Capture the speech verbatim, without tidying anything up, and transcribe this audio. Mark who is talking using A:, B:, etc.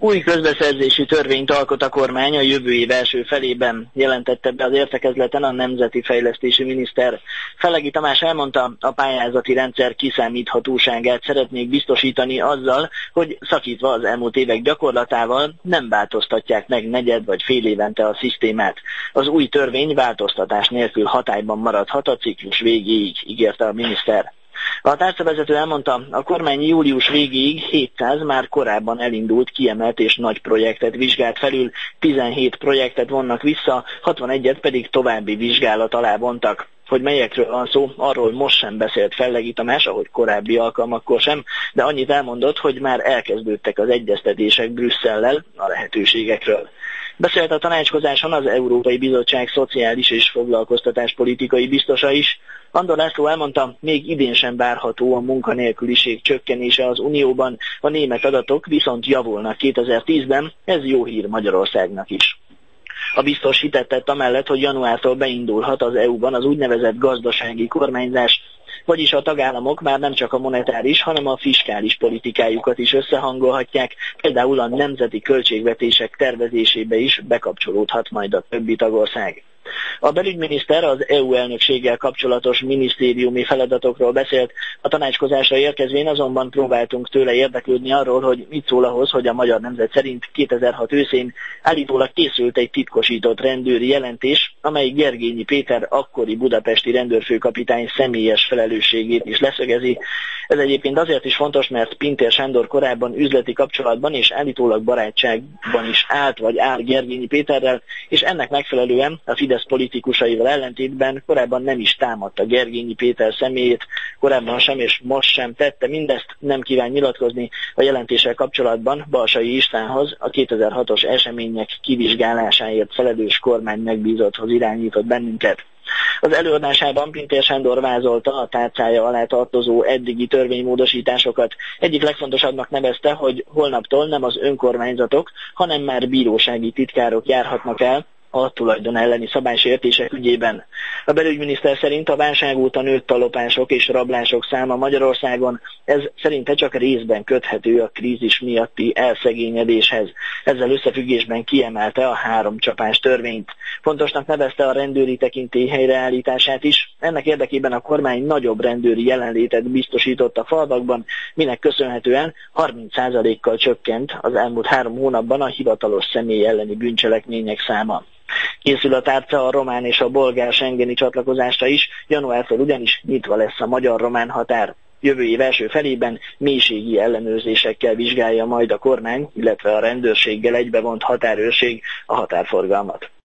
A: Új közbeszerzési törvényt alkot a kormány a jövő év első felében, jelentette be az értekezleten a nemzeti fejlesztési miniszter. Fellegi Tamás elmondta, a pályázati rendszer kiszámíthatóságát szeretnék biztosítani azzal, hogy szakítva az elmúlt évek gyakorlatával nem változtatják meg negyed vagy fél évente a szisztémát. Az új törvény változtatás nélkül hatályban maradhat a ciklus végéig, ígérte a miniszter. A tárcavezető elmondta, a kormány július végéig hétszáz már korábban elindult kiemelt és nagy projektet vizsgált felül, tizenhét projektet vonnak vissza, hatvanegyet pedig további vizsgálat alá vontak. Hogy melyekről van szó, arról most sem beszélt Fellegi Tamás, ahogy korábbi alkalmakkor sem, de annyit elmondott, hogy már elkezdődtek az egyeztetések Brüsszellel a lehetőségekről. Beszélt a tanácskozáson az Európai Bizottság szociális és foglalkoztatáspolitikai biztosa is. Andor László elmondta, még idén sem várható a munkanélküliség csökkenése az Unióban, a német adatok viszont javulnak kétezer-tízben, ez jó hír Magyarországnak is. A biztos hitet tett amellett, hogy januártól beindulhat az é u-ban az úgynevezett gazdasági kormányzás, vagyis a tagállamok már nem csak a monetáris, hanem a fiskális politikájukat is összehangolhatják, például a nemzeti költségvetések tervezésébe is bekapcsolódhat majd a többi tagország. A belügyminiszter az é u elnökséggel kapcsolatos minisztériumi feladatokról beszélt, a tanácskozásra érkezvén azonban próbáltunk tőle érdeklődni arról, hogy mit szól ahhoz, hogy a Magyar Nemzet szerint kétezer-hat őszén állítólag készült egy titkosított rendőri jelentés, amely Gergényi Péter akkori budapesti rendőrfőkapitány személyes felelősségét is leszögezi. Ez egyébként azért is fontos, mert Pintér Sándor korábban üzleti kapcsolatban és állítólag barátságban is állt vagy áll Gergényi Péterrel, és ennek megfelelően a Fidesz politikusaival ellentétben korábban nem is támadta Gergényi Péter személyét, korábban sem és most sem tette mindezt, nem kíván nyilatkozni a jelentéssel kapcsolatban Balsai Istvánhoz, a kétezer-hatos események kivizsgálásáért felelős kormány megbízotthoz irányított bennünket. Az előadásában Pintér Sándor vázolta a tárcája alá tartozó eddigi törvénymódosításokat. Egyik legfontosabbnak nevezte, hogy holnaptól nem az önkormányzatok, hanem már bírósági titkárok járhatnak el a tulajdon elleni szabálysértések ügyében. A belügyminiszter szerint a válság óta nőtt a lopások és rablások száma Magyarországon, ez szerinte csak részben köthető a krízis miatti elszegényedéshez. Ezzel összefüggésben kiemelte a három csapás törvényt. Fontosnak nevezte a rendőri tekintély helyreállítását is, ennek érdekében a kormány nagyobb rendőri jelenlétet biztosított a falvakban, minek köszönhetően harminc százalékkal csökkent az elmúlt három hónapban a hivatalos személy elleni bűncselekmények száma. Készül a tárca a román és a bolgár schengeni csatlakozásra is, januártól ugyanis nyitva lesz a magyar-román határ. Jövő év első felében mélységi ellenőrzésekkel vizsgálja majd a kormány, illetve a rendőrséggel egybevont határőrség a határforgalmat.